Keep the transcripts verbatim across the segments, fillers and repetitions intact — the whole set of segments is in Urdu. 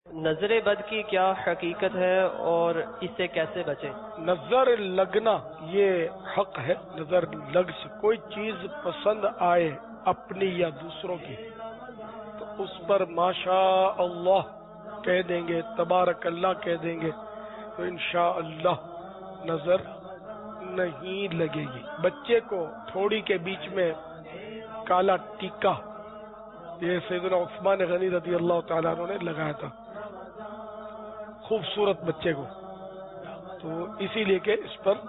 نظر بد کی کیا حقیقت ہے اور اس سے کیسے بچیں؟ نظر لگنا یہ حق ہے. نظر لگ سے کوئی چیز پسند آئے اپنی یا دوسروں کی تو اس پر ماشاء اللہ کہہ دیں گے، تبارک اللہ کہہ دیں گے تو انشاءاللہ نظر نہیں لگے گی. بچے کو تھوڑی کے بیچ میں کالا ٹیکا یہ سیدنا عثمان غنی رضی اللہ تعالیٰ عنہ نے لگایا تھا، خوبصورت بچے کو، تو اسی لیے کہ اس پر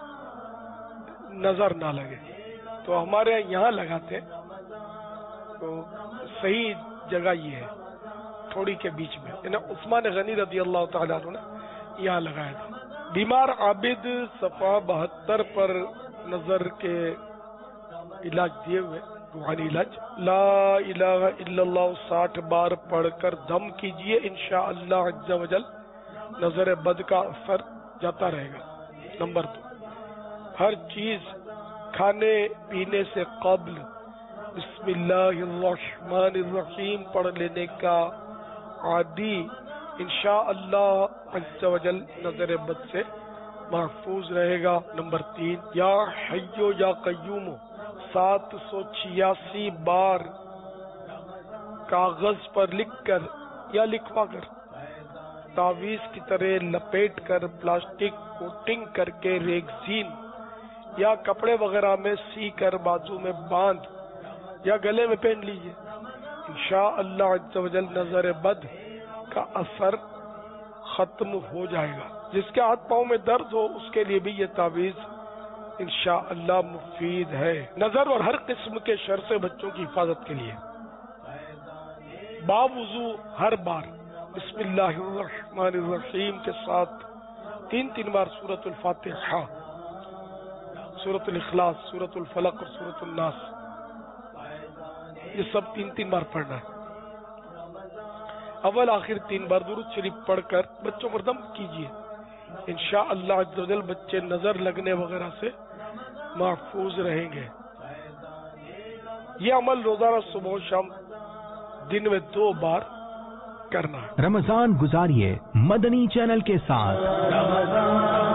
نظر نہ لگے. تو ہمارے یہاں لگاتے تو صحیح جگہ یہ ہے تھوڑی کے بیچ میں، یعنی عثمان غنی رضی اللہ تعالیٰ عنہ نے یہاں لگایا تھا. بیمار عابد صفحہ بہتر پر نظر کے علاج دیے ہوئے روحانی علاج. لا الہ الا اللہ ساٹھ بار پڑھ کر دم کیجئے، انشاءاللہ عز و جل نظر بد کا اثر جاتا رہے گا. نمبر دو، ہر چیز کھانے پینے سے قبل بسم اللہ الرحمن الرحیم پڑھ لینے کا عادی انشاءاللہ عز و جل نظر بد سے محفوظ رہے گا. نمبر تین، یا حیو یا قیوم سات سو چھیاسی بار کاغذ پر لکھ کر یا لکھوا کر تعویذ کی طرح لپیٹ کر پلاسٹک کوٹنگ کر کے ریگزین یا کپڑے وغیرہ میں سی کر بازو میں باندھ یا گلے میں پہن لیجئے. انشاءاللہ عز و جل نظر بد کا اثر ختم ہو جائے گا. جس کے ہاتھ پاؤں میں درد ہو اس کے لیے بھی یہ تعویذ انشاءاللہ مفید ہے. نظر اور ہر قسم کے شر سے بچوں کی حفاظت کے لیے باوضو ہر بار بسم اللہ الرحمن الرحیم کے ساتھ تین تین بار سورۃ الفاتحہ، سورۃ الاخلاص، سورۃ الفلق اور سورۃ الناس یہ سب تین تین بار پڑھنا ہے. اول آخر تین بار درود شریف پڑھ کر بچوں پر دم کیجیے. انشاءاللہ عز و جل بچے نظر لگنے وغیرہ سے محفوظ رہیں گے. یہ عمل روزانہ صبح و شام دن میں دو بار کرنا ہے. رمضان گزاریے مدنی چینل کے ساتھ. رمضان